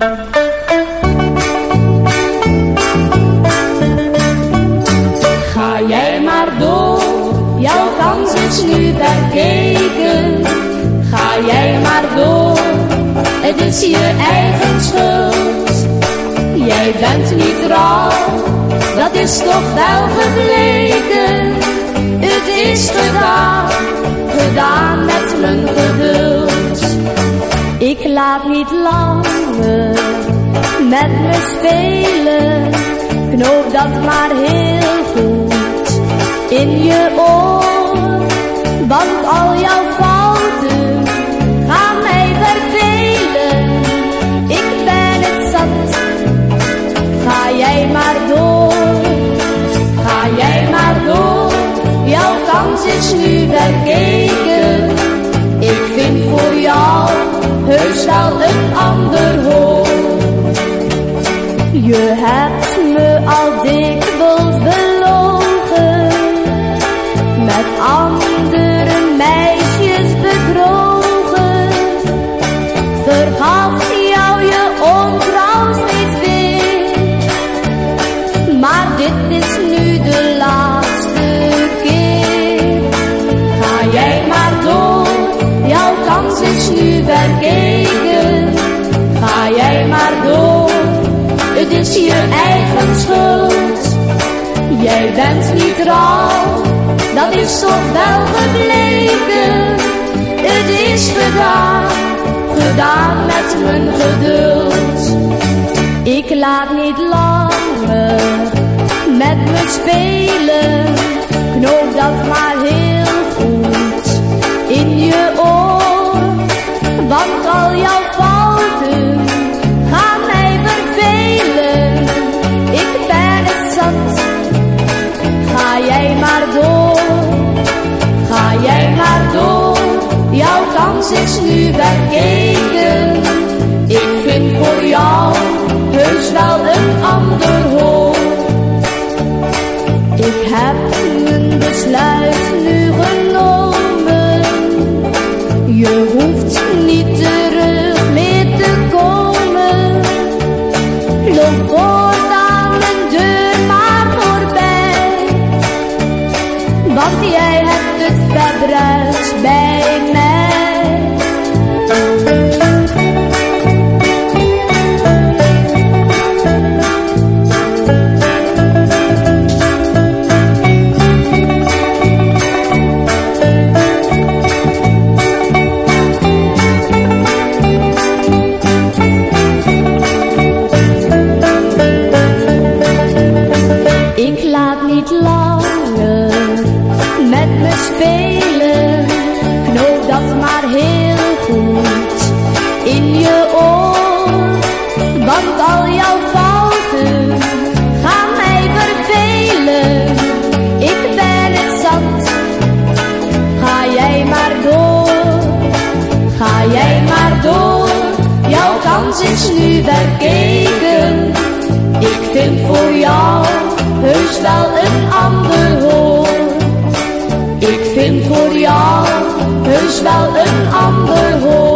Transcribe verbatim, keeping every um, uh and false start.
Ga jij maar door, jouw kans is nu verkeken. Ga jij maar door, het is je eigen schuld. Jij bent niet trouw, dat is toch wel gebleken. Het is gedaan, gedaan met mijn geduld. Ik laat niet langer met me spelen. Knoop dat maar heel goed in je oor. Want al jouw fouten gaan mij vervelen. Ik ben het zat, ga jij maar door. Ga jij maar door, jouw kans is nu verkeken. Ik vind voor jou heus wel een ander hoor. Je hebt me al dikwijls belogen, met andere meisjes bedrogen. Vergaf jou je ontrouw steeds weer, maar dit is nu de laatste keer. Ga jij maar door, jouw kans is nu verkeken. Ga jij maar door, het is je eigen schuld. Jij bent niet trouw, dat is toch wel gebleken. Het is gedaan, gedaan met mijn geduld. Ik laat niet langer met me spelen. Knoop dat maar heel goed in je oor. Want al jouw fouten gaan mij vervelen. Ik ben het zat, ga jij maar door. Ga jij maar door, jouw kans is nu verkeken. Ik vind voor jou heus wel een ander hoor. Ik heb mijn besluit nu genomen. Je hoeft niet terug meer te komen. Loop voortaan mijn deur maar voorbij, want jij hebt het verbruikt bij mij. Ik laat niet langer met me spelen. Knoop dat maar heel goed in je oor. Want al jouw fouten gaan mij vervelen. Ik ben het zat, ga jij maar door. Ga jij maar door, jouw kans is nu verkeken. Ik vind voor jou heus wel een ander hoor. Ik vind voor jou heus wel een ander hoor.